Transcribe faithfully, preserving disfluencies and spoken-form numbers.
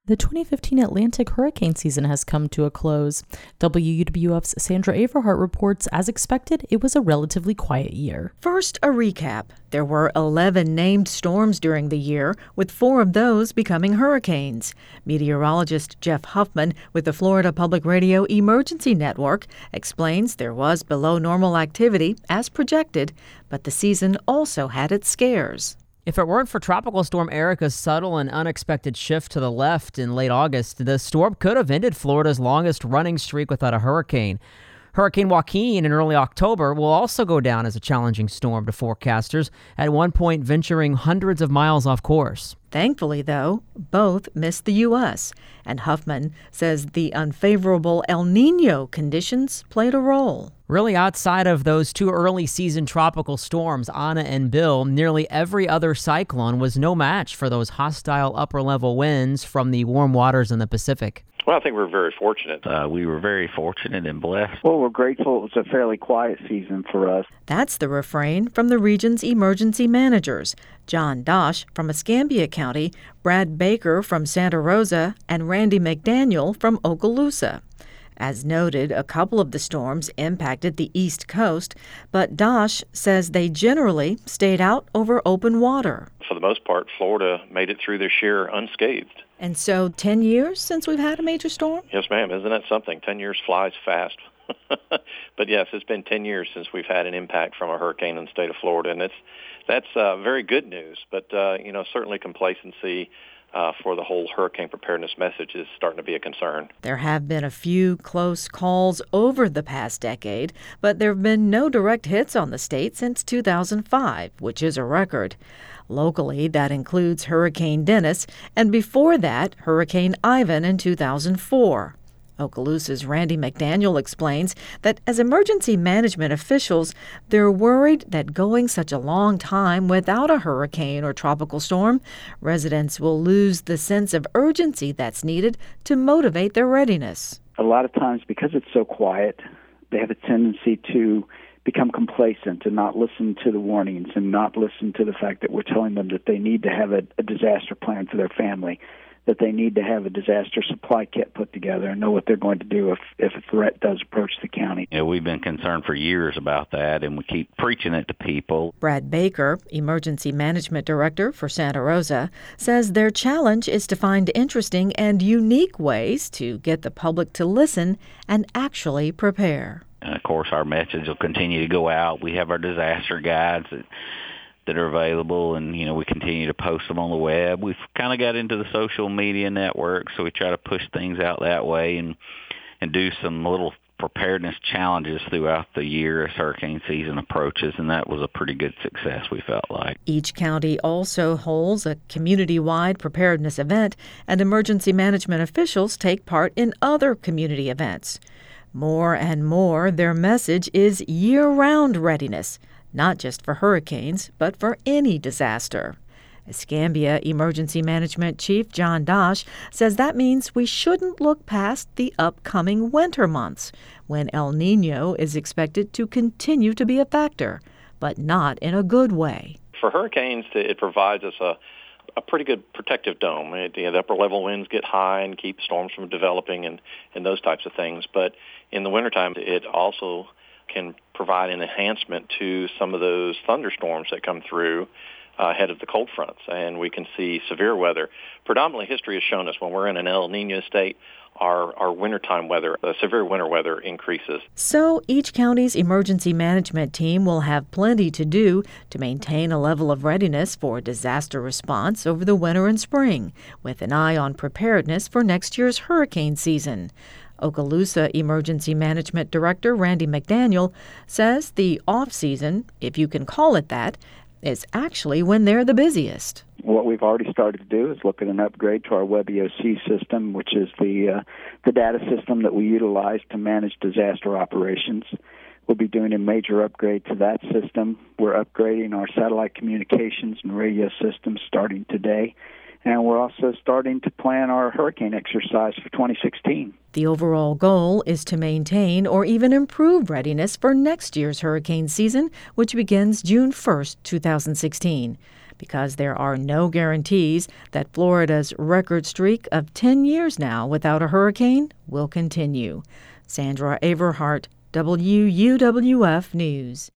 The twenty fifteen Atlantic hurricane season has come to a close. W U W F's Sandra Averhart reports, as expected, it was a relatively quiet year. First, a recap. There were eleven named storms during the year, with four of those becoming hurricanes. Meteorologist Jeff Huffman with the Florida Public Radio Emergency Network explains there was below normal activity as projected, but the season also had its scares. If it weren't for Tropical Storm Erica's subtle and unexpected shift to the left in late August, the storm could have ended Florida's longest running streak without a hurricane. Hurricane Joaquin in early October will also go down as a challenging storm to forecasters, at one point venturing hundreds of miles off course. Thankfully, though, both missed the U S, and Huffman says the unfavorable El Niño conditions played a role. Really, outside of those two early-season tropical storms, Ana and Bill, nearly every other cyclone was no match for those hostile upper-level winds from the warm waters in the Pacific. Well, I think we're very fortunate. Uh, we were very fortunate and blessed. Well, we're grateful it was a fairly quiet season for us. That's the refrain from the region's emergency managers, John Dosh from Escambia County, Brad Baker from Santa Rosa, and Randy McDaniel from Okaloosa. As noted, a couple of the storms impacted the East Coast, but Dosh says they generally stayed out over open water. For the most part, Florida made it through this year unscathed. And so ten years since we've had a major storm? Yes, ma'am. Isn't that something? ten years flies fast. But yes, it's been ten years since we've had an impact from a hurricane in the state of Florida, and it's that's uh, very good news. But, uh, you know, certainly complacency Uh, for the whole hurricane preparedness message is starting to be a concern. There have been a few close calls over the past decade, but there have been no direct hits on the state since two thousand five, which is a record. Locally, that includes Hurricane Dennis, and before that, Hurricane Ivan in two thousand four. Okaloosa's Randy McDaniel explains that as emergency management officials, they're worried that going such a long time without a hurricane or tropical storm, residents will lose the sense of urgency that's needed to motivate their readiness. A lot of times, because it's so quiet, they have a tendency to become complacent and not listen to the warnings and not listen to the fact that we're telling them that they need to have a, a disaster plan for their family, that they need to have a disaster supply kit put together and know what they're going to do if, if a threat does approach the county. You know, we've been concerned for years about that, and we keep preaching it to people. Brad Baker, Emergency Management Director for Santa Rosa, says their challenge is to find interesting and unique ways to get the public to listen and actually prepare. And, of course, our message will continue to go out. We have our disaster guides that that are available, and, you know, we continue to post them on the web. We've kind of got into the social media network, so we try to push things out that way and and do some little preparedness challenges throughout the year as hurricane season approaches, and that was a pretty good success, we felt like. Each county also holds a community-wide preparedness event, and emergency management officials take part in other community events. More and more, their message is year-round readiness, not just for hurricanes, but for any disaster. Escambia Emergency Management Chief John Dosh says that means we shouldn't look past the upcoming winter months, when El Niño is expected to continue to be a factor, but not in a good way. For hurricanes, it provides us a, a pretty good protective dome. It, you know, the upper level winds get high and keep storms from developing and, and those types of things. But in the wintertime, it also can provide an enhancement to some of those thunderstorms that come through uh, ahead of the cold fronts, and we can see severe weather. Predominantly, history has shown us when we're in an El Niño state, our, our wintertime weather, uh, severe winter weather increases. So each county's emergency management team will have plenty to do to maintain a level of readiness for disaster response over the winter and spring, with an eye on preparedness for next year's hurricane season. Okaloosa Emergency Management Director Randy McDaniel says the off-season, if you can call it that, is actually when they're the busiest. What we've already started to do is look at an upgrade to our WebEOC system, which is the uh, the data system that we utilize to manage disaster operations. We'll be doing a major upgrade to that system. We're upgrading our satellite communications and radio systems starting today. And we're also starting to plan our hurricane exercise for twenty sixteen. The overall goal is to maintain or even improve readiness for next year's hurricane season, which begins June first, two thousand sixteen. because there are no guarantees that Florida's record streak of ten years now without a hurricane will continue. Sandra Averhart, W U W F News.